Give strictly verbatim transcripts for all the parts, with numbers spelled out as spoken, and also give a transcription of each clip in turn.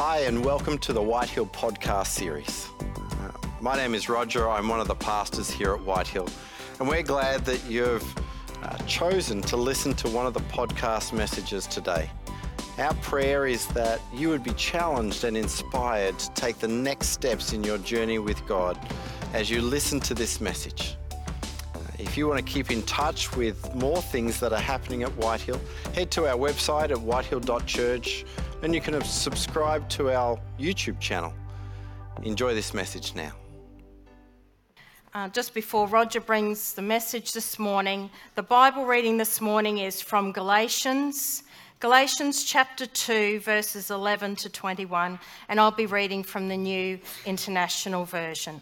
Hi and welcome to the Whitehill podcast series. Uh, my name is Roger, I'm one of the pastors here at Whitehill, and we're glad that you've uh, chosen to listen to one of the podcast messages today. Our prayer is that you would be challenged and inspired to take the next steps in your journey with God as you listen to this message. If you want to keep in touch with more things that are happening at Whitehill, head to our website at whitehill dot church and you can subscribe to our YouTube channel. Enjoy this message now. Uh, just before Roger brings the message this morning, the Bible reading this morning is from Galatians, Galatians chapter two, verses eleven to twenty-one, and I'll be reading from the New International Version.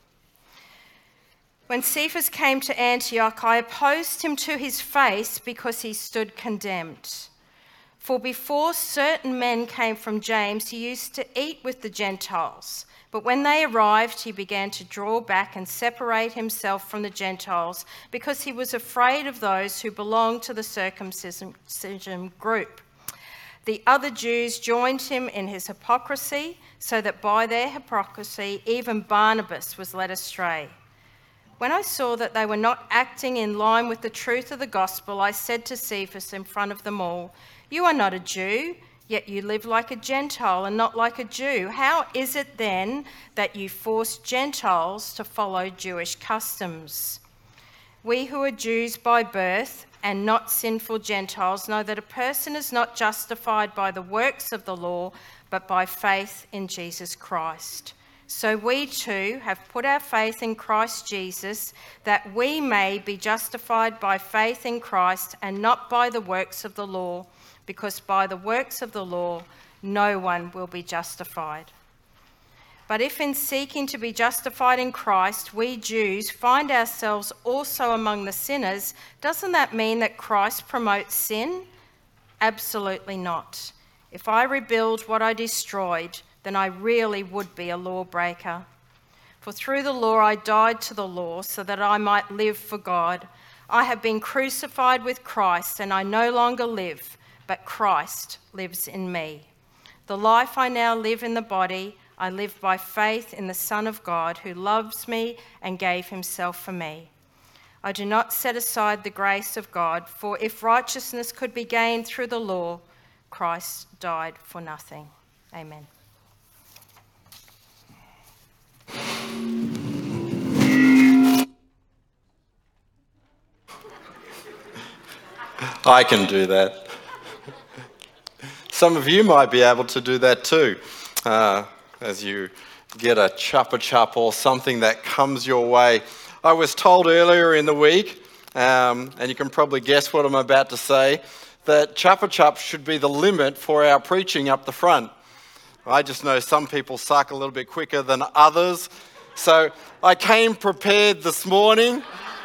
When Cephas came to Antioch, I opposed him to his face because he stood condemned. For before certain men came from James, he used to eat with the Gentiles. But when they arrived, he began to draw back and separate himself from the Gentiles because he was afraid of those who belonged to the circumcision group. The other Jews joined him in his hypocrisy, so that by their hypocrisy, even Barnabas was led astray. When I saw that they were not acting in line with the truth of the gospel, I said to Cephas in front of them all, "You are not a Jew, yet you live like a Gentile and not like a Jew. How is it then that you force Gentiles to follow Jewish customs? We who are Jews by birth and not sinful Gentiles know that a person is not justified by the works of the law, but by faith in Jesus Christ. So we too have put our faith in Christ Jesus, that we may be justified by faith in Christ and not by the works of the law, because by the works of the law no one will be justified. But if in seeking to be justified in Christ, we Jews find ourselves also among the sinners, doesn't that mean that Christ promotes sin? Absolutely not. If I rebuild what I destroyed, then I really would be a lawbreaker. For through the law I died to the law so that I might live for God. I have been crucified with Christ, and I no longer live, but Christ lives in me. The life I now live in the body, I live by faith in the Son of God, who loves me and gave himself for me. I do not set aside the grace of God, for if righteousness could be gained through the law, Christ died for nothing." Amen. I can do that. Some of you might be able to do that too, uh, as you get a chuppa chup or something that comes your way. I was told earlier in the week, um, and you can probably guess what I'm about to say, that chuppa chup should be the limit for our preaching up the front. I just know some people suck a little bit quicker than others, so I came prepared this morning.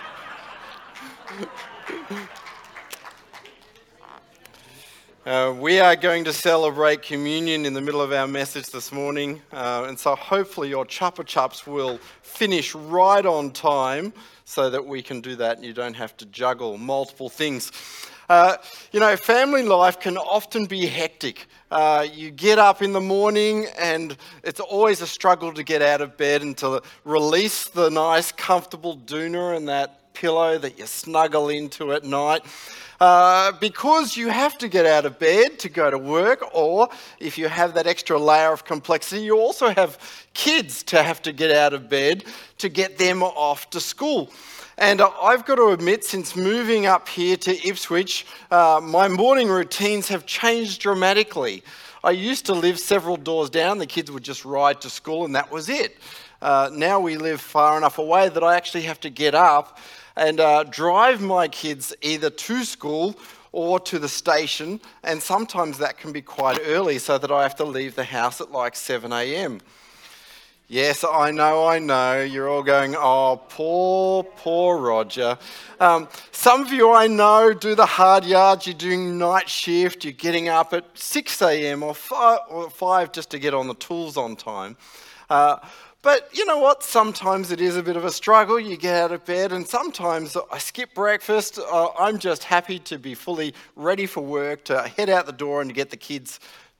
Uh, we are going to celebrate communion in the middle of our message this morning, uh, and so hopefully your chuppa chups will finish right on time so that we can do that and you don't have to juggle multiple things. Uh, you know, family life can often be hectic. Uh, you get up in the morning and it's always a struggle to get out of bed and to release the nice, comfortable doona and that pillow that you snuggle into at night. Uh, because you have to get out of bed to go to work, or if you have that extra layer of complexity, you also have kids to have to get out of bed to get them off to school. And I've got to admit, since moving up here to Ipswich, uh, my morning routines have changed dramatically. I used to live several doors down, the kids would just ride to school and that was it. Uh, now we live far enough away that I actually have to get up and uh, drive my kids either to school or to the station, and sometimes that can be quite early so that I have to leave the house at like seven a.m. Yes, I know, I know, you're all going, oh, poor, poor Roger. Um, some of you I know do the hard yards, you're doing night shift, you're getting up at six a.m. or five, or five just to get on the tools on time. Uh, But you know what? Sometimes it is a bit of a struggle. You get out of bed and sometimes I skip breakfast. Uh, I'm just happy to be fully ready for work, to head out the door and to get the kids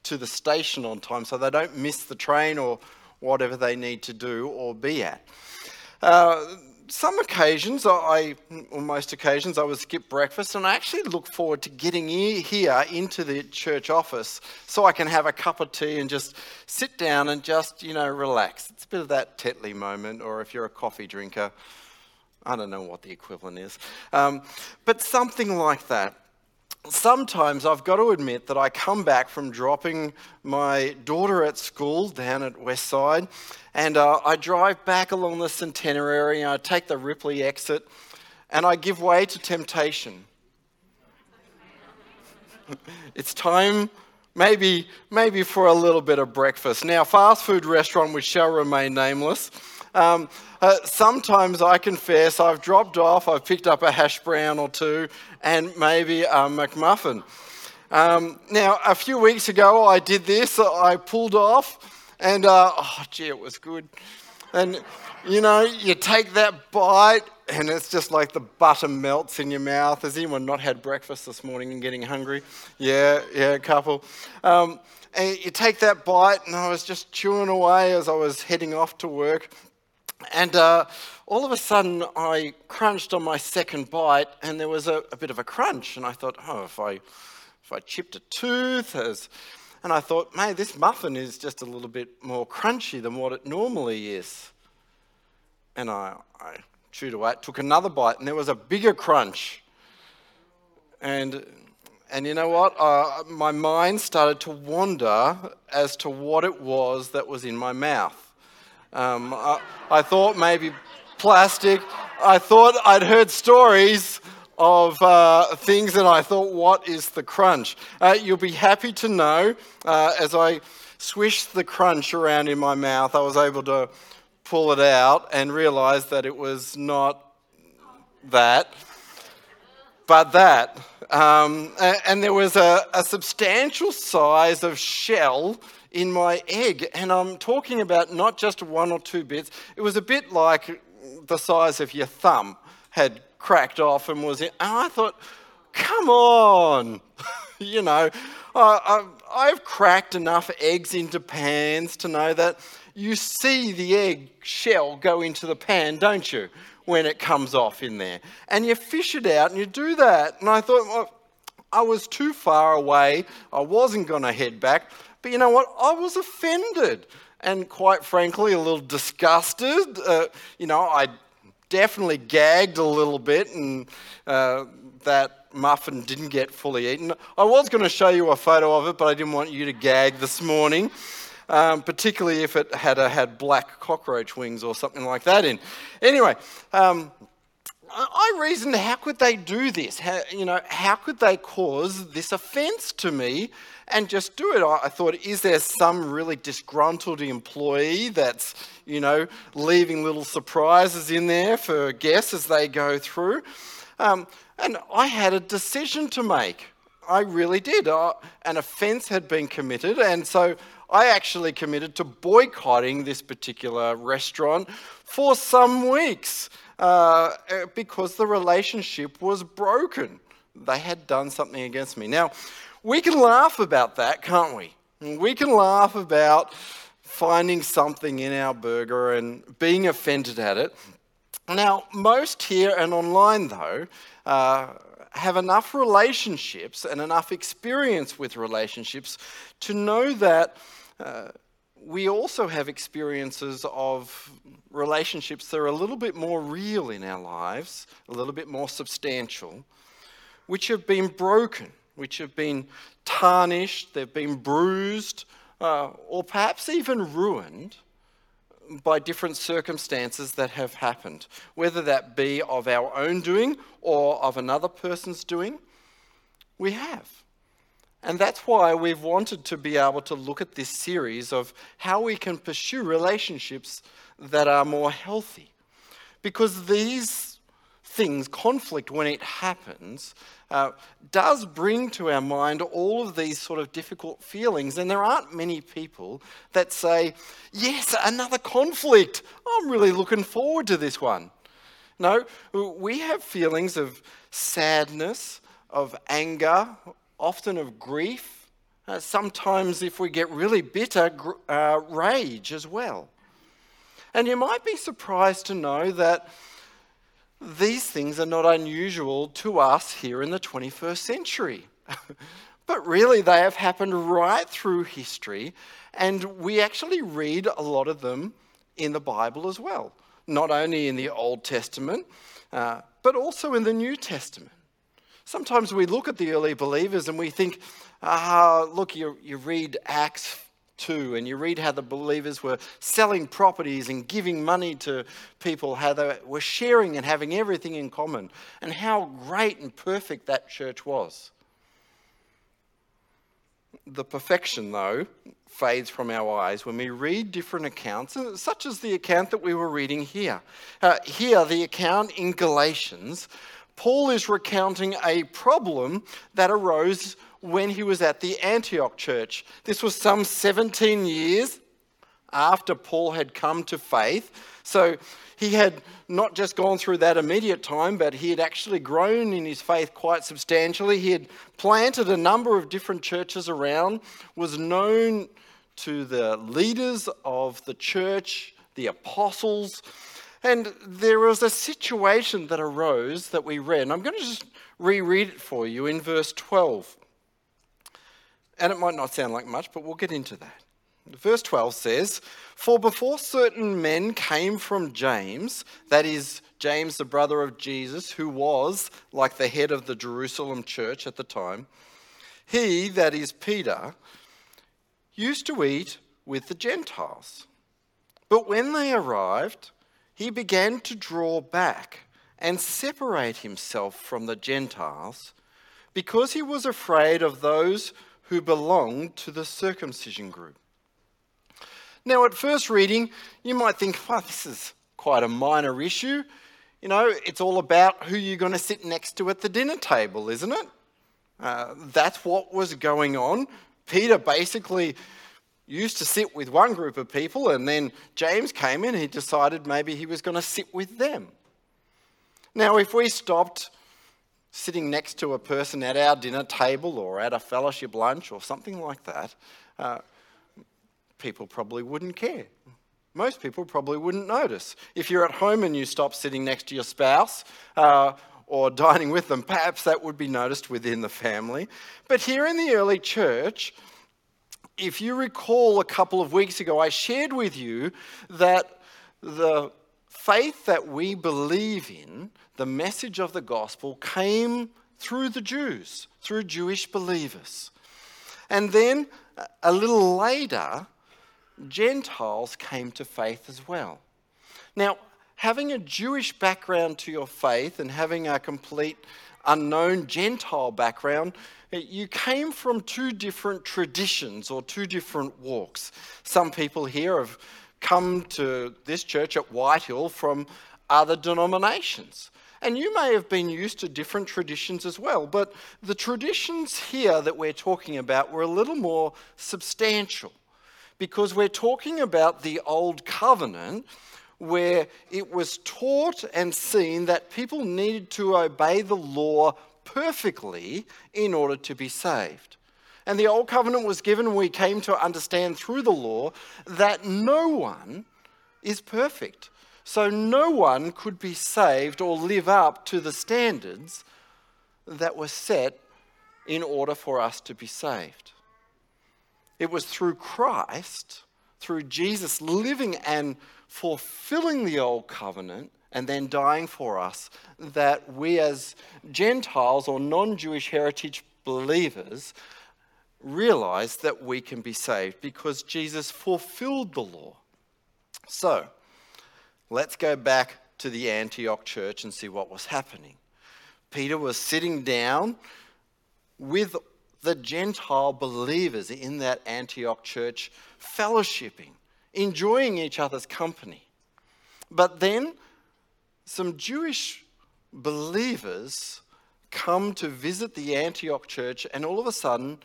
to the station on time so they don't miss the train or whatever they need to do or be at. Uh, some occasions, I, or most occasions, I would skip breakfast, and I actually look forward to getting here into the church office so I can have a cup of tea and just sit down and just, you know, relax. It's a bit of that Tetley moment, or if you're a coffee drinker, I don't know what the equivalent is, um, but something like that. Sometimes I've got to admit that I come back from dropping my daughter at school down at Westside, and uh, I drive back along the Centenary, and I take the Ripley exit, and I give way to temptation. It's time maybe, maybe for a little bit of breakfast. Now, fast food restaurant which shall remain nameless. Um, uh, sometimes I confess I've dropped off, I've picked up a hash brown or two and maybe a McMuffin. Um, now, a few weeks ago I did this, I pulled off and, uh, oh gee, it was good. And, you know, you take that bite and it's just like the butter melts in your mouth. Has anyone not had breakfast this morning and getting hungry? Yeah, yeah, a couple. Um, and you take that bite and I was just chewing away as I was heading off to work. And uh, all of a sudden, I crunched on my second bite, and there was a, a bit of a crunch. And I thought, oh, if I if I chipped a tooth, as, and I thought, mate, this muffin is just a little bit more crunchy than what it normally is. And I, I chewed away, took another bite, and there was a bigger crunch. And and you know what? Uh, my mind started to wander as to what it was that was in my mouth. Um, I, I thought maybe plastic. I thought I'd heard stories of uh, things, and I thought, what is the crunch? Uh, you'll be happy to know, uh, as I swished the crunch around in my mouth, I was able to pull it out and realise that it was not that, but that. Um, and there was a, a substantial size of shell in my egg, and I'm talking about not just one or two bits. It was a bit like the size of your thumb had cracked off and was in. And I thought, come on, you know, I, I, I've cracked enough eggs into pans to know that you see the egg shell go into the pan, don't you, when it comes off in there, and you fish it out and you do that. And I thought, well, I was too far away. I wasn't going to head back. But you know what? I was offended and quite frankly a little disgusted. Uh, you know, I definitely gagged a little bit, and uh, that muffin didn't get fully eaten. I was going to show you a photo of it, but I didn't want you to gag this morning, um, particularly if it had uh, had black cockroach wings or something like that in. Anyway, um, I reasoned, how could they do this? How, you know, how could they cause this offence to me and just do it? I thought, is there some really disgruntled employee that's, you know, leaving little surprises in there for guests as they go through? Um, and I had a decision to make. I really did. Uh, an offence had been committed, and so I actually committed to boycotting this particular restaurant for some weeks. Uh, because the relationship was broken. They had done something against me. Now, we can laugh about that, can't we? We can laugh about finding something in our burger and being offended at it. Now, most here and online, though, uh, have enough relationships and enough experience with relationships to know that uh, we also have experiences of relationships that are a little bit more real in our lives, a little bit more substantial, which have been broken, which have been tarnished, they've been bruised, uh, or perhaps even ruined by different circumstances that have happened, whether that be of our own doing or of another person's doing. We have. And that's why we've wanted to be able to look at this series of how we can pursue relationships that are more healthy. Because these things, conflict when it happens, uh, does bring to our mind all of these sort of difficult feelings. And there aren't many people that say, yes, another conflict. I'm really looking forward to this one. No, we have feelings of sadness, of anger, often of grief, Uh, sometimes, if we get really bitter, gr- uh, rage as well. And you might be surprised to know that these things are not unusual to us here in the twenty-first century. But really, they have happened right through history, and we actually read a lot of them in the Bible as well. Not only in the Old Testament, uh, but also in the New Testament. Sometimes we look at the early believers and we think, ah, look, you, you read Acts two, and you read how the believers were selling properties and giving money to people, how they were sharing and having everything in common, and how great and perfect that church was. The perfection, though, fades from our eyes when we read different accounts, such as the account that we were reading here. Uh, here, the account in Galatians, Paul is recounting a problem that arose when he was at the Antioch church. This was some seventeen years after Paul had come to faith. So he had not just gone through that immediate time, but he had actually grown in his faith quite substantially. He had planted a number of different churches around, was known to the leaders of the church, the apostles, and there was a situation that arose that we read. And I'm going to just reread it for you in verse twelve. And it might not sound like much, but we'll get into that. Verse twelve says, "For before certain men came from James," that is, James, the brother of Jesus, who was like the head of the Jerusalem church at the time, "he," that is Peter, "used to eat with the Gentiles. But when they arrived, he began to draw back and separate himself from the Gentiles because he was afraid of those who belonged to the circumcision group." Now, at first reading, you might think, well, this is quite a minor issue. You know, it's all about who you're going to sit next to at the dinner table, isn't it? Uh, that's what was going on. Peter basically used to sit with one group of people, and then James came in and he decided maybe he was going to sit with them. Now, if we stopped sitting next to a person at our dinner table or at a fellowship lunch or something like that, uh, people probably wouldn't care. Most people probably wouldn't notice. If you're at home and you stop sitting next to your spouse uh, or dining with them, perhaps that would be noticed within the family. But here in the early church, if you recall a couple of weeks ago, I shared with you that the faith that we believe in, the message of the gospel, came through the Jews, through Jewish believers. And then a little later, Gentiles came to faith as well. Now, having a Jewish background to your faith and having a complete unknown Gentile background, you came from two different traditions or two different walks. Some people here have come to this church at Whitehill from other denominations. And you may have been used to different traditions as well, but the traditions here that we're talking about were a little more substantial, because we're talking about the Old Covenant, where it was taught and seen that people needed to obey the law perfectly in order to be saved. And the Old Covenant was given, and we came to understand through the law that no one is perfect. So no one could be saved or live up to the standards that were set in order for us to be saved. It was through Christ, through Jesus living and fulfilling the Old Covenant and then dying for us, that we as Gentiles or non-Jewish heritage believers realize that we can be saved because Jesus fulfilled the law. So, let's go back to the Antioch church and see what was happening. Peter was sitting down with the Gentile believers in that Antioch church, fellowshipping, enjoying each other's company. But then some Jewish believers come to visit the Antioch church, and all of a sudden,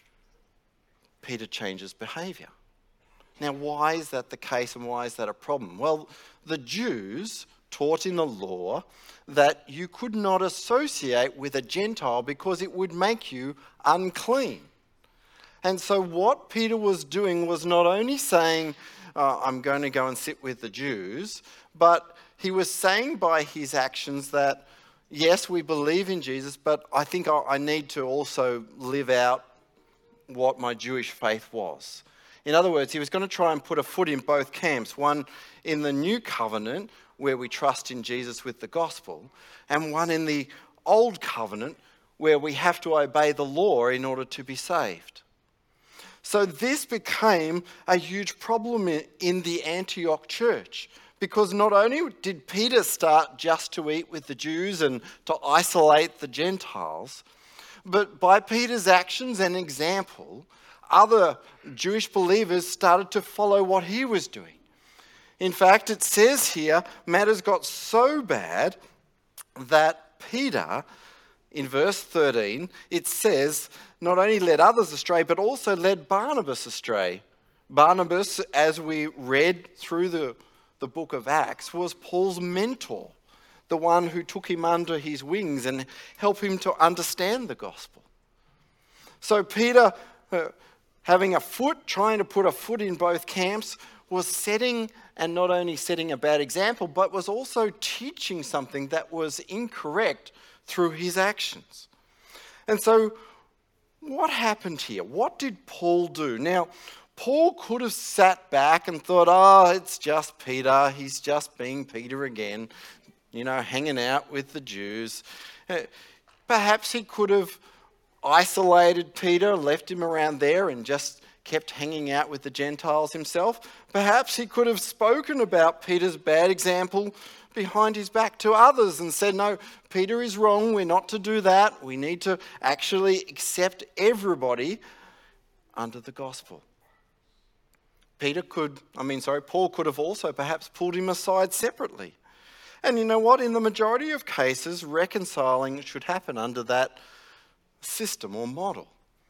Peter changes behaviour. Now, why is that the case, and why is that a problem? Well, the Jews taught in the law that you could not associate with a Gentile because it would make you unclean. And so what Peter was doing was not only saying, uh, I'm going to go and sit with the Jews, but he was saying by his actions that, yes, we believe in Jesus, but I think I, I need to also live out what my Jewish faith was. In other words, he was going to try and put a foot in both camps, one in the new covenant, where we trust in Jesus with the gospel, and one in the old covenant, where we have to obey the law in order to be saved. So this became a huge problem in the Antioch church, because not only did Peter start just to eat with the Jews and to isolate the Gentiles, but by Peter's actions and example, other Jewish believers started to follow what he was doing. In fact, it says here, matters got so bad that Peter, in verse thirteen, it says, not only led others astray, but also led Barnabas astray. Barnabas, as we read through the, the book of Acts, was Paul's mentor, the one who took him under his wings and helped him to understand the gospel. So Peter, uh, having a foot, trying to put a foot in both camps, was setting, and not only setting a bad example, but was also teaching something that was incorrect through his actions. And so what happened here? What did Paul do? Now, Paul could have sat back and thought, oh, it's just Peter. He's just being Peter again, you know, hanging out with the Jews. Uh, perhaps he could have isolated Peter, left him around there and just kept hanging out with the Gentiles himself. Perhaps he could have spoken about Peter's bad example behind his back to others and said, no, Peter is wrong, we're not to do that. We need to actually accept everybody under the gospel. Peter could, I mean, sorry, Paul could have also perhaps pulled him aside separately. And you know what? In the majority of cases, reconciling should happen under that system or model.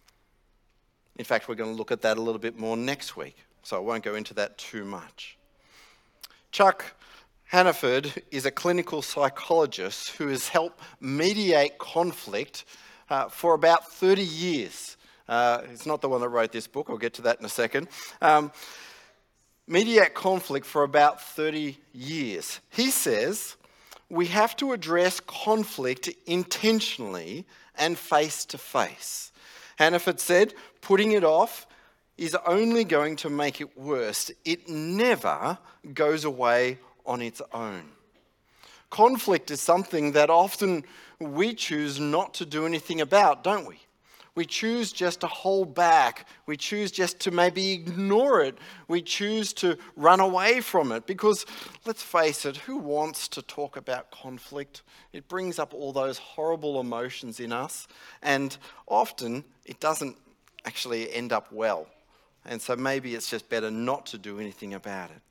In fact, we're going to look at that a little bit more next week, so I won't go into that too much. Chuck Hannaford is a clinical psychologist who has helped mediate conflict uh, for about thirty years. Uh, it's not the one that wrote this book, I'll get to that in a second. Um, mediate conflict for about thirty years. He says, we have to address conflict intentionally and face to face. Hannaford said, putting it off is only going to make it worse. It never goes away on its own. Conflict is something that often we choose not to do anything about, don't we? We choose just to hold back. We choose just to maybe ignore it. We choose to run away from it because, let's face it, who wants to talk about conflict? It brings up all those horrible emotions in us, and often it doesn't actually end up well. And so maybe it's just better not to do anything about it.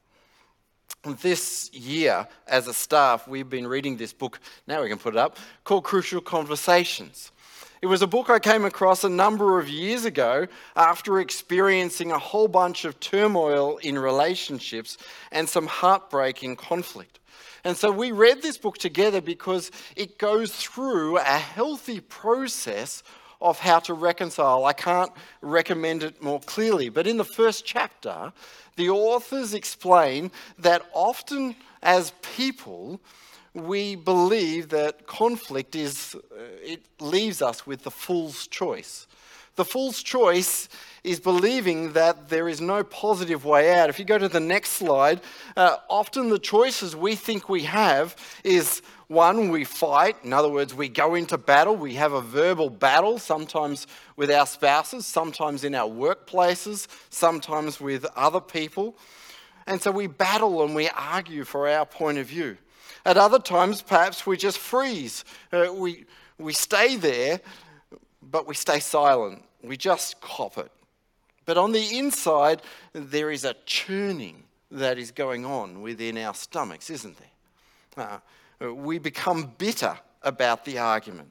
This year, as a staff, we've been reading this book, now we can put it up, called Crucial Conversations. It was a book I came across a number of years ago after experiencing a whole bunch of turmoil in relationships and some heartbreaking conflict. And so we read this book together because it goes through a healthy process of how to reconcile. I can't recommend it more clearly, but in the first chapter, the authors explain that often as people, we believe that conflict is, uh, it leaves us with the fool's choice. The fool's choice is believing that there is no positive way out. If you go to the next slide, uh, often the choices we think we have is, one, we fight. In other words, we go into battle. We have a verbal battle, sometimes with our spouses, sometimes in our workplaces, sometimes with other people. And so we battle and we argue for our point of view. At other times, perhaps we just freeze. Uh, we, we stay there, but we stay silent. We just cop it. But on the inside, there is a churning that is going on within our stomachs, isn't there? Uh, we become bitter about the argument.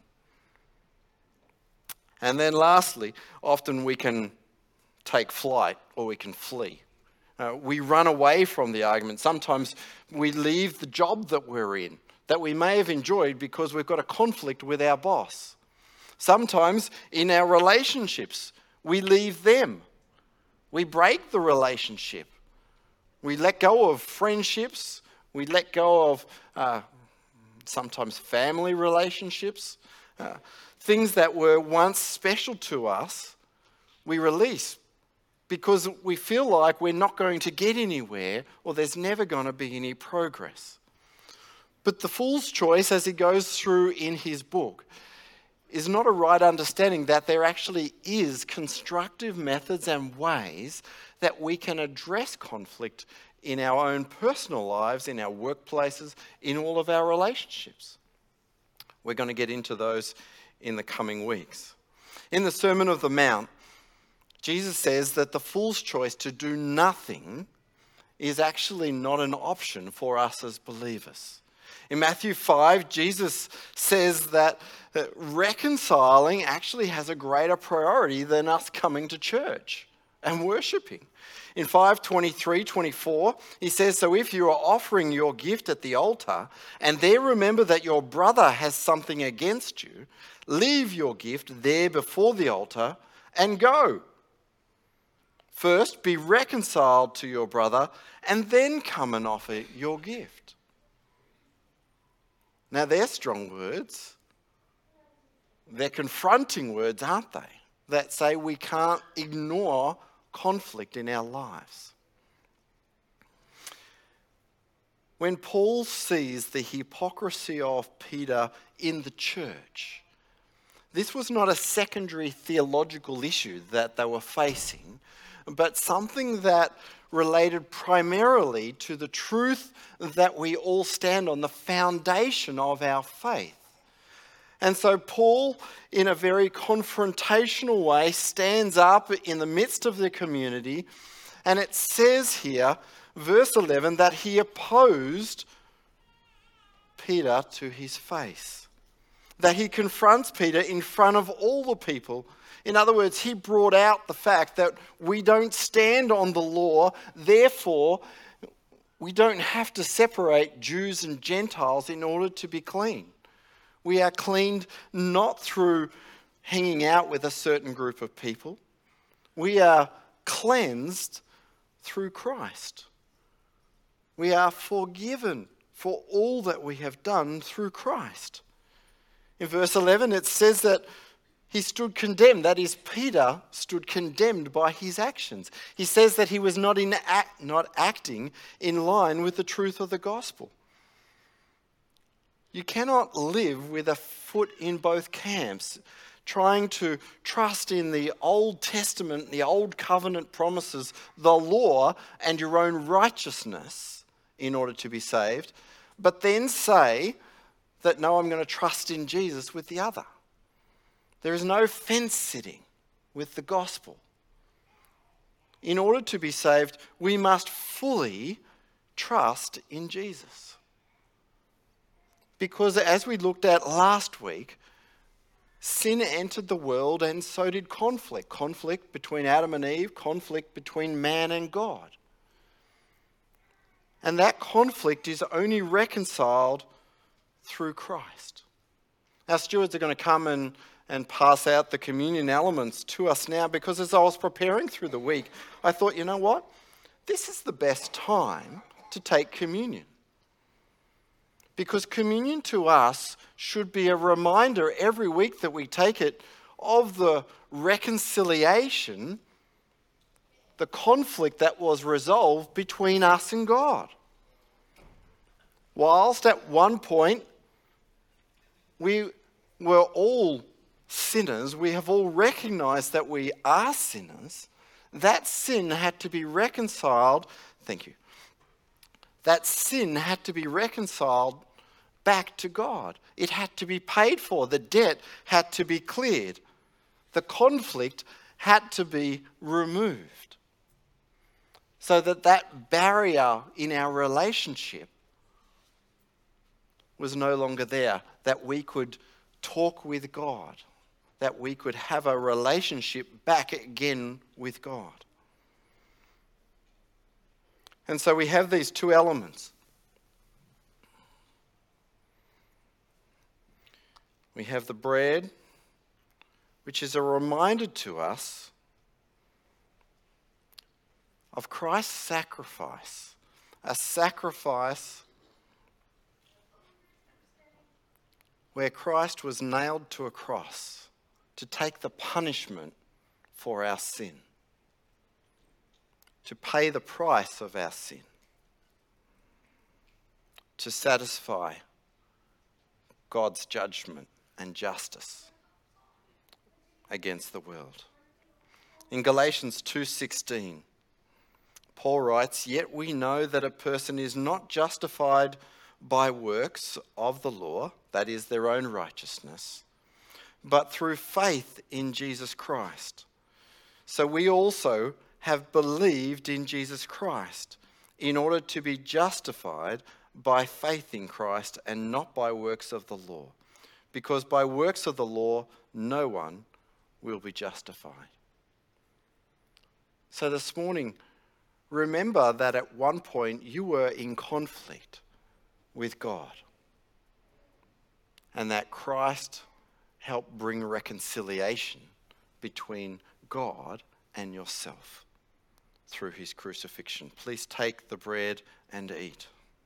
And then lastly, often we can take flight or we can flee. Uh, we run away from the argument. Sometimes we leave the job that we're in, that we may have enjoyed because we've got a conflict with our boss. Sometimes in our relationships, We leave them. We break the relationship. We let go of friendships. We let go of uh, sometimes family relationships. Uh, things that were once special to us, we release because we feel like we're not going to get anywhere or there's never going to be any progress. But the fool's choice, as he goes through in his book, is not a right understanding that there actually is constructive methods and ways that we can address conflict in our own personal lives, in our workplaces, in all of our relationships. We're going to get into those in the coming weeks. In the Sermon on the Mount, Jesus says that the fool's choice to do nothing is actually not an option for us as believers. In Matthew five, Jesus says that reconciling actually has a greater priority than us coming to church and worshipping. In five twenty-three, twenty-four, he says, so if you are offering your gift at the altar and there remember that your brother has something against you, leave your gift there before the altar and go. First, be reconciled to your brother and then come and offer your gift. Now, they're strong words. They're confronting words, aren't they? That say we can't ignore conflict in our lives. When Paul sees the hypocrisy of Peter in the church, this was not a secondary theological issue that they were facing, but something that related primarily to the truth that we all stand on, the foundation of our faith. And so Paul, in a very confrontational way, stands up in the midst of the community, and it says here, verse eleven, that he opposed Peter to his face. That he confronts Peter in front of all the people. In other words, he brought out the fact that we don't stand on the law, therefore we don't have to separate Jews and Gentiles in order to be clean. We are cleaned not through hanging out with a certain group of people. We are cleansed through Christ. We are forgiven for all that we have done through Christ. In verse eleven, it says that he stood condemned. That is, Peter stood condemned by his actions. He says that he was not, in act, not acting in line with the truth of the gospel. You cannot live with a foot in both camps, trying to trust in the Old Testament, the Old Covenant promises, the law, and your own righteousness in order to be saved, but then say that, no, I'm going to trust in Jesus with the other. There is no fence sitting with the gospel. In order to be saved, we must fully trust in Jesus. Because as we looked at last week, sin entered the world and so did conflict. Conflict between Adam and Eve, conflict between man and God. And that conflict is only reconciled through Christ. Our stewards are going to come and and pass out the communion elements to us now, because as I was preparing through the week, I thought, you know what? This is the best time to take communion. Because communion to us should be a reminder every week that we take it of the reconciliation, the conflict that was resolved between us and God. Whilst at one point we were all sinners, we have all recognized that we are sinners, that sin had to be reconciled, thank you, that sin had to be reconciled back to God. It had to be paid for. The debt had to be cleared. The conflict had to be removed. So that that barrier in our relationship was no longer there, that we could talk with God, that we could have a relationship back again with God. And so we have these two elements. We have the bread, which is a reminder to us of Christ's sacrifice, a sacrifice where Christ was nailed to a cross to take the punishment for our sin, to pay the price of our sin, to satisfy God's judgment and justice against the world. In Galatians two sixteen, Paul writes, "Yet we know that a person is not justified by works of the law," that is their own righteousness, "but through faith in Jesus Christ. So we also have believed in Jesus Christ in order to be justified by faith in Christ and not by works of the law, because by works of the law no one will be justified." So this morning, remember that at one point you were in conflict with God, and that Christ helped bring reconciliation between God and yourself through his crucifixion. Please take the bread and eat.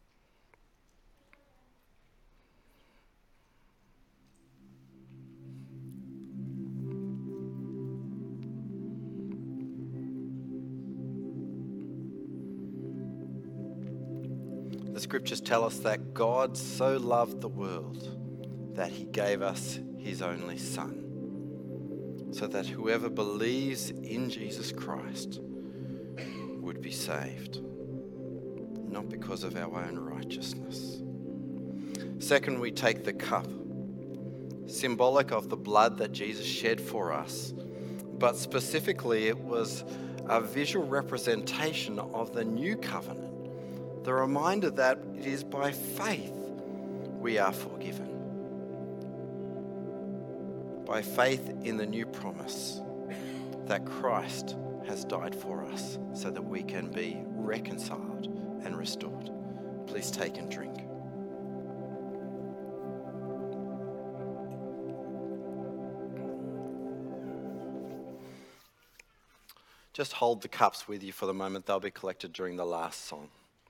The scriptures tell us that God so loved the world that he gave us his only Son, so that whoever believes in Jesus Christ would be saved, not because of our own righteousness. Second, we take the cup, symbolic of the blood that Jesus shed for us, but specifically it was a visual representation of the new covenant. The reminder that it is by faith we are forgiven. By faith in the new promise that Christ has died for us so that we can be reconciled and restored. Please take and drink. Just hold the cups with you for the moment. They'll be collected during the last song.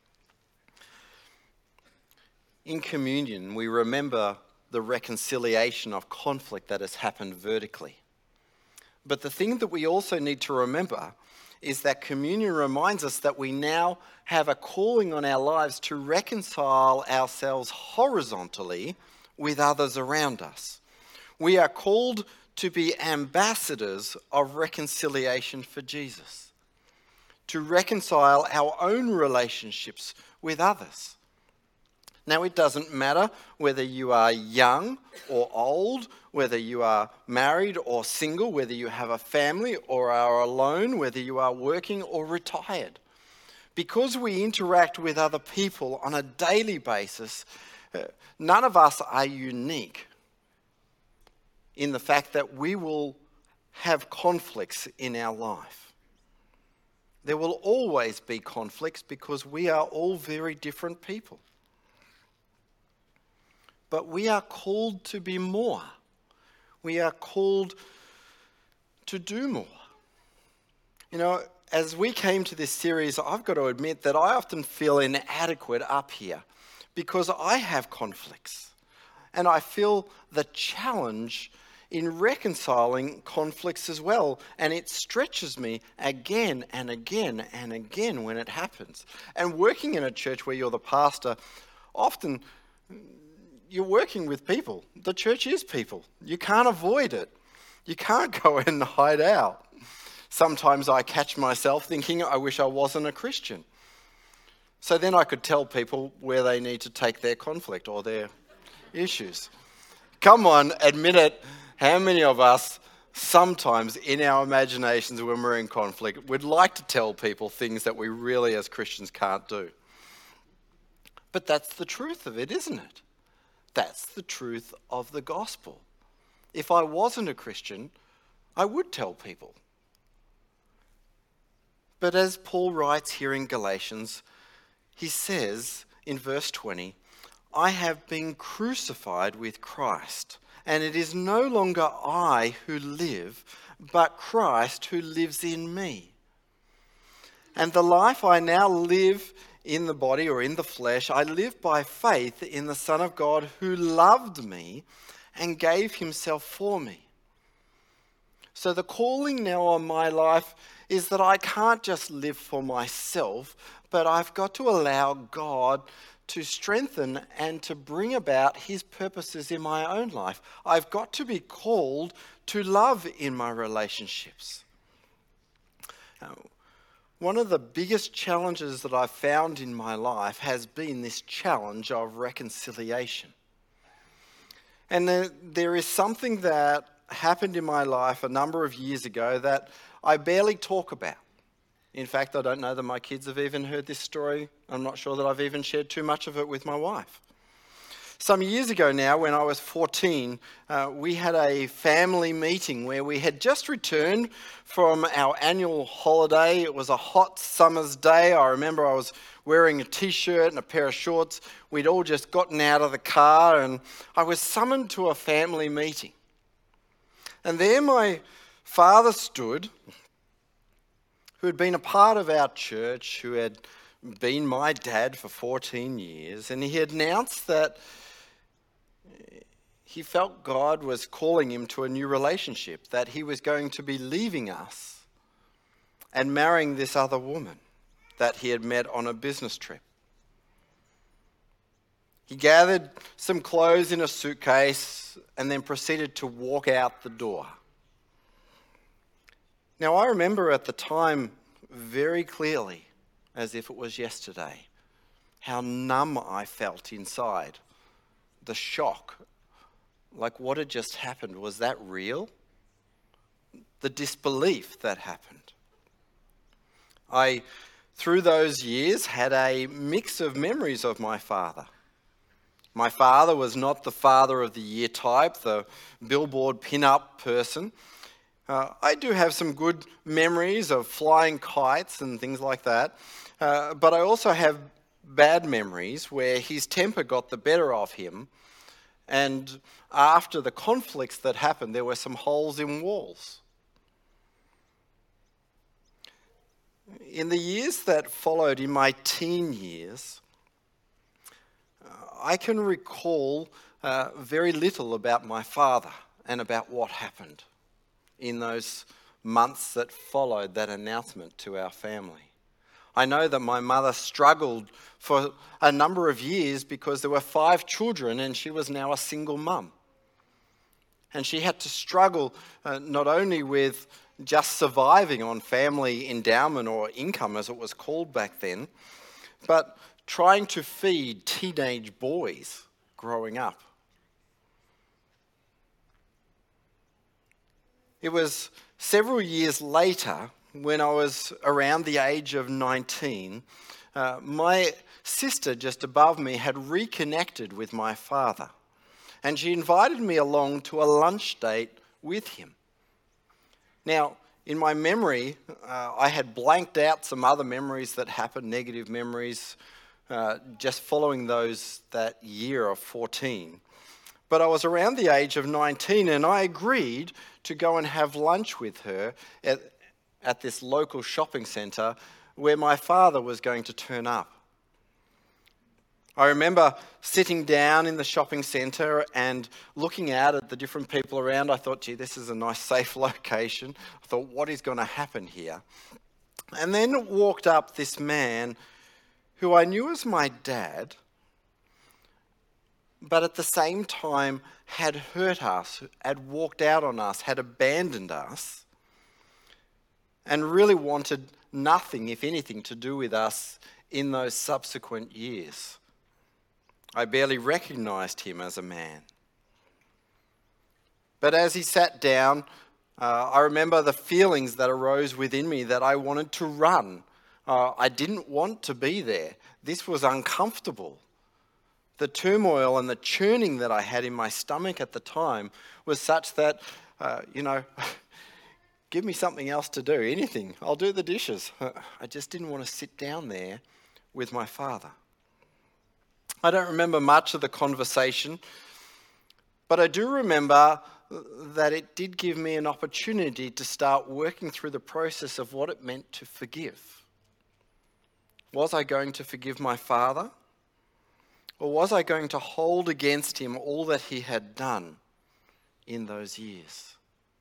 In communion, we remember the reconciliation of conflict that has happened vertically. But the thing that we also need to remember is that communion reminds us that we now have a calling on our lives to reconcile ourselves horizontally with others around us. We are called to be ambassadors of reconciliation for Jesus, to reconcile our own relationships with others. Now, it doesn't matter whether you are young or old, whether you are married or single, whether you have a family or are alone, whether you are working or retired. Because we interact with other people on a daily basis, none of us are unique in the fact that we will have conflicts in our life. There will always be conflicts because we are all very different people. But we are called to be more. We are called to do more. You know, as we came to this series, I've got to admit that I often feel inadequate up here because I have conflicts. And I feel the challenge in reconciling conflicts as well. And it stretches me again and again and again when it happens. And working in a church where you're the pastor, often you're working with people. The church is people. You can't avoid it. You can't go and hide out. Sometimes I catch myself thinking, I wish I wasn't a Christian. So then I could tell people where they need to take their conflict or their issues. Come on, admit it. How many of us sometimes in our imaginations when we're in conflict would like to tell people things that we really as Christians can't do? But that's the truth of it, isn't it? That's the truth of the gospel. If I wasn't a Christian, I would tell people. But as Paul writes here in Galatians, he says in verse twenty, I have been crucified with Christ, and it is no longer I who live, but Christ who lives in me. And the life I now live in the body or in the flesh, I live by faith in the Son of God who loved me and gave himself for me. So the calling now on my life is that I can't just live for myself, but I've got to allow God to strengthen and to bring about his purposes in my own life. I've got to be called to love in my relationships. Now, one of the biggest challenges that I've found in my life has been this challenge of reconciliation. And there, there is something that happened in my life a number of years ago that I barely talk about. In fact, I don't know that my kids have even heard this story. I'm not sure that I've even shared too much of it with my wife. Some years ago now, when I was fourteen, uh, we had a family meeting where we had just returned from our annual holiday. It was a hot summer's day. I remember I was wearing a t-shirt and a pair of shorts. We'd all just gotten out of the car and I was summoned to a family meeting. And there my father stood, who had been a part of our church, who had been my dad for fourteen years, and he had announced that he felt God was calling him to a new relationship, that he was going to be leaving us and marrying this other woman that he had met on a business trip. He gathered some clothes in a suitcase and then proceeded to walk out the door. Now, I remember at the time very clearly, as if it was yesterday, how numb I felt inside. The shock, like what had just happened, was that real? The disbelief that happened. I, through those years, had a mix of memories of my father. My father was not the father of the year type, the billboard pin-up person. Uh, I do have some good memories of flying kites and things like that, uh, but I also have bad memories where his temper got the better of him, and after the conflicts that happened, there were some holes in walls. In the years that followed, in my teen years, I can recall uh, very little about my father and about what happened in those months that followed that announcement to our family. I know that my mother struggled for a number of years because there were five children and she was now a single mum. And she had to struggle uh, not only with just surviving on family endowment or income, as it was called back then, but trying to feed teenage boys growing up. It was several years later, when I was around the age of nineteen, uh, my sister just above me had reconnected with my father, and she invited me along to a lunch date with him. Now, in my memory, uh, I had blanked out some other memories that happened, negative memories, uh, just following those that year of fourteen. But I was around the age of nineteen, and I agreed to go and have lunch with her at, at this local shopping centre where my father was going to turn up. I remember sitting down in the shopping centre and looking out at the different people around. I thought, gee, this is a nice, safe location. I thought, what is going to happen here? And then walked up this man who I knew as my dad, but at the same time had hurt us, had walked out on us, had abandoned us, and really wanted nothing, if anything, to do with us in those subsequent years. I barely recognised him as a man. But as he sat down, uh, I remember the feelings that arose within me that I wanted to run. Uh, I didn't want to be there. This was uncomfortable. The turmoil and the churning that I had in my stomach at the time was such that, uh, you know, give me something else to do, anything. I'll do the dishes. I just didn't want to sit down there with my father. I don't remember much of the conversation, but I do remember that it did give me an opportunity to start working through the process of what it meant to forgive. Was I going to forgive my father? Or was I going to hold against him all that he had done in those years?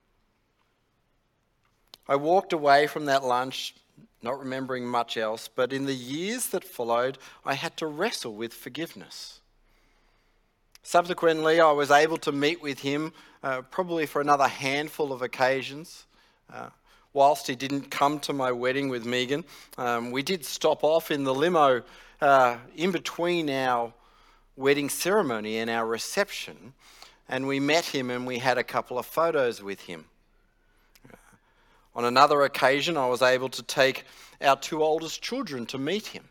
I walked away from that lunch not remembering much else, but in the years that followed, I had to wrestle with forgiveness. Subsequently, I was able to meet with him uh, probably for another handful of occasions. Uh, whilst he didn't come to my wedding with Megan, um, we did stop off in the limo uh, in between our wedding ceremony and our reception, and we met him and we had a couple of photos with him. On another occasion, I was able to take our two oldest children to meet him.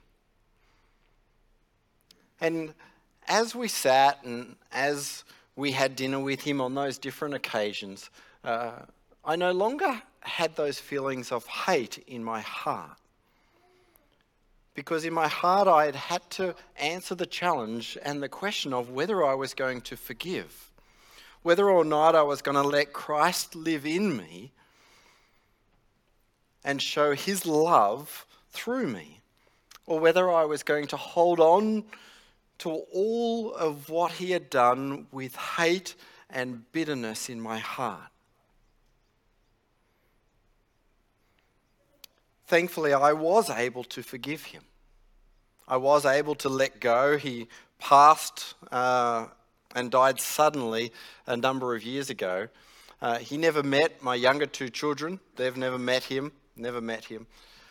And as we sat and as we had dinner with him on those different occasions, uh, I no longer had those feelings of hate in my heart. Because in my heart, I had had to answer the challenge and the question of whether I was going to forgive, whether or not I was going to let Christ live in me and show his love through me, or whether I was going to hold on to all of what he had done with hate and bitterness in my heart. Thankfully, I was able to forgive him. I was able to let go. He passed uh, and died suddenly a number of years ago. Uh, he never met my younger two children. They've never met him. Never met him.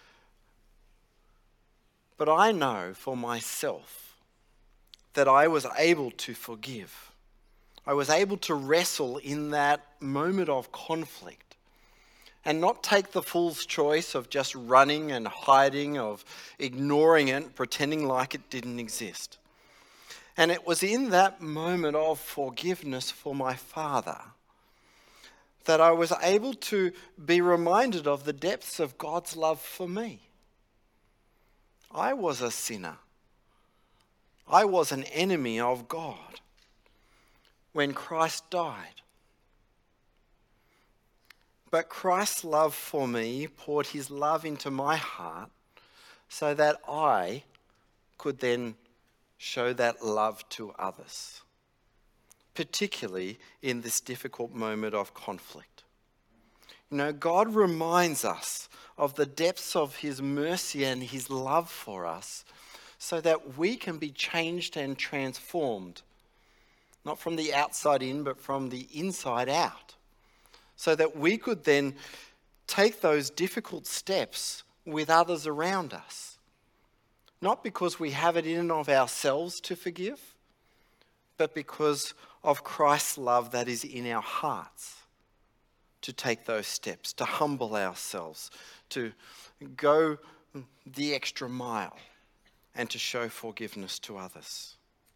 But I know for myself that I was able to forgive. I was able to wrestle in that moment of conflict and not take the fool's choice of just running and hiding, of ignoring it, pretending like it didn't exist. And it was in that moment of forgiveness for my father that I was able to be reminded of the depths of God's love for me. I was a sinner. I was an enemy of God when Christ died. But Christ's love for me poured his love into my heart so that I could then show that love to others, particularly in this difficult moment of conflict. You know, God reminds us of the depths of his mercy and his love for us so that we can be changed and transformed, not from the outside in, but from the inside out, so that we could then take those difficult steps with others around us, not because we have it in and of ourselves to forgive, but because of Christ's love that is in our hearts, to take those steps, to humble ourselves, to go the extra mile, and to show forgiveness to others.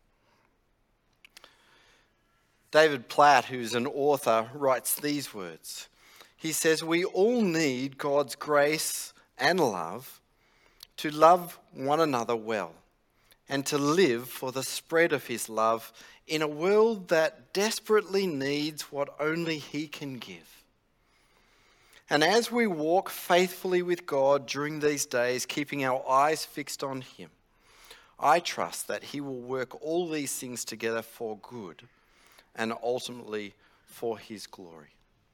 David Platt, who's an author, writes these words. He says, "We all need God's grace and love to love one another well and to live for the spread of his love in a world that desperately needs what only he can give. And as we walk faithfully with God during these days, keeping our eyes fixed on him, I trust that he will work all these things together for good and ultimately for his glory."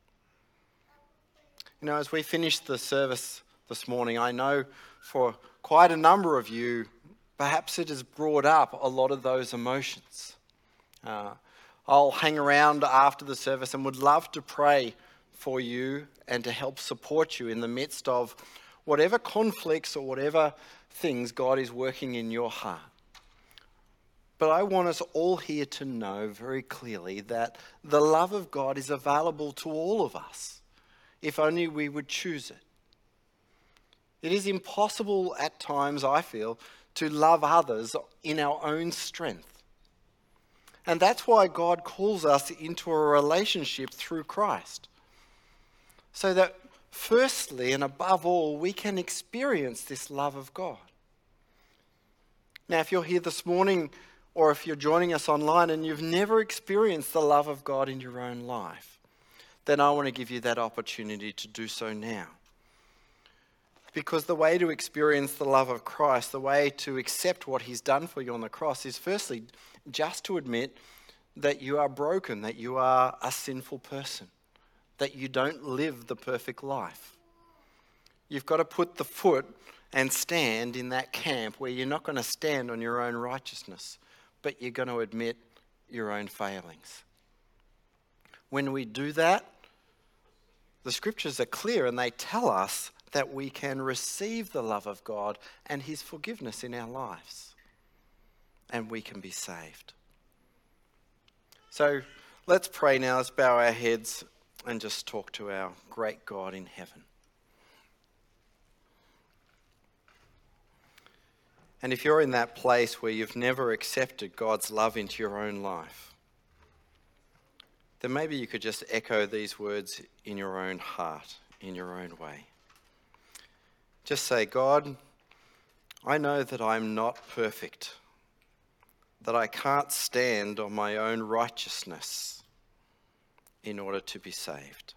You know, as we finish the service this morning, I know for quite a number of you, perhaps it has brought up a lot of those emotions. Uh, I'll hang around after the service and would love to pray for you and to help support you in the midst of whatever conflicts or whatever things God is working in your heart. But I want us all here to know very clearly that the love of God is available to all of us, if only we would choose it. It is impossible at times, I feel, to love others in our own strength. And that's why God calls us into a relationship through Christ. So that firstly and above all, we can experience this love of God. Now, if you're here this morning or if you're joining us online and you've never experienced the love of God in your own life, then I want to give you that opportunity to do so now. Because the way to experience the love of Christ, the way to accept what he's done for you on the cross is firstly just to admit that you are broken, that you are a sinful person, that you don't live the perfect life. You've got to put the foot and stand in that camp where you're not going to stand on your own righteousness, but you're going to admit your own failings. When we do that, the scriptures are clear and they tell us that we can receive the love of God and his forgiveness in our lives, and we can be saved. So let's pray now, let's bow our heads and just talk to our great God in heaven. And if you're in that place where you've never accepted God's love into your own life, then maybe you could just echo these words in your own heart, in your own way. Just say, God, I know that I'm not perfect, that I can't stand on my own righteousness in order to be saved.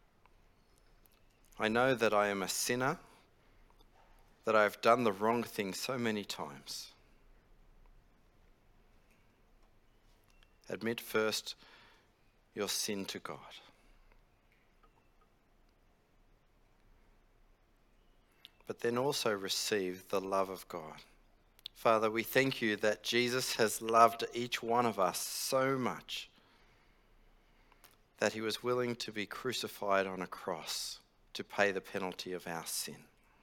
I know that I am a sinner, that I've done the wrong thing so many times. Admit first your sin to God. But then also receive the love of God. Father, we thank you that Jesus has loved each one of us so much that he was willing to be crucified on a cross to pay the penalty of our sin.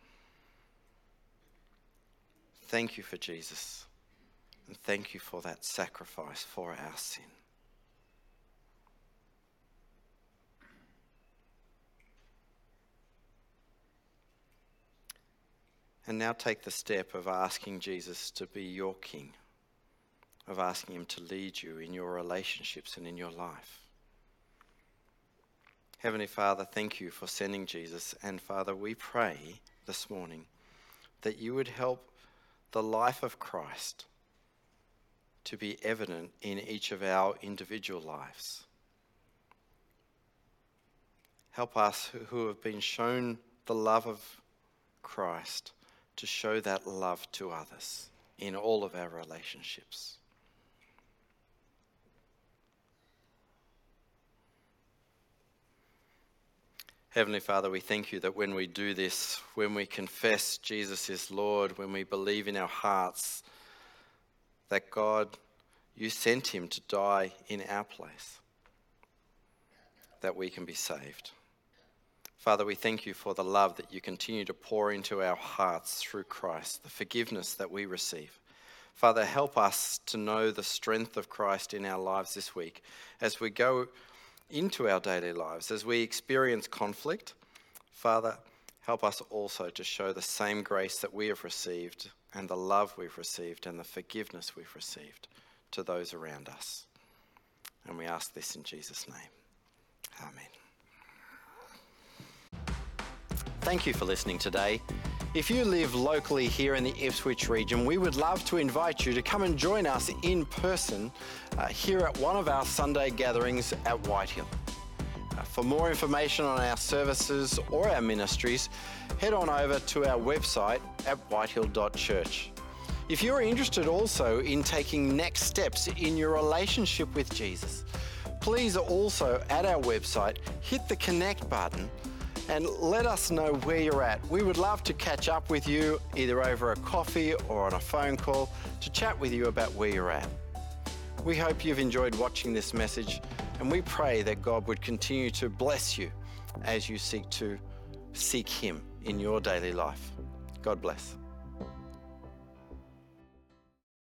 Thank you for Jesus, and thank you for that sacrifice for our sin. And now take the step of asking Jesus to be your King, of asking him to lead you in your relationships and in your life. Heavenly Father, thank you for sending Jesus, and Father, we pray this morning that you would help the life of Christ to be evident in each of our individual lives. Help us who have been shown the love of Christ to show that love to others in all of our relationships. Heavenly Father, we thank you that when we do this, when we confess Jesus is Lord, when we believe in our hearts that God, you sent him to die in our place, that we can be saved. Father, we thank you for the love that you continue to pour into our hearts through Christ, the forgiveness that we receive. Father, help us to know the strength of Christ in our lives this week as we go into our daily lives, as we experience conflict. Father, help us also to show the same grace that we have received and the love we've received and the forgiveness we've received to those around us. And we ask this in Jesus' name. Amen. Thank you for listening today. If you live locally here in the Ipswich region, we would love to invite you to come and join us in person uh, here at one of our Sunday gatherings at Whitehill. Uh, for more information on our services or our ministries, head on over to our website at whitehill dot church. If you're interested also in taking next steps in your relationship with Jesus, please also at our website hit the connect button and let us know where you're at. We would love to catch up with you either over a coffee or on a phone call to chat with you about where you're at. We hope you've enjoyed watching this message, and we pray that God would continue to bless you as you seek to seek him in your daily life. God bless.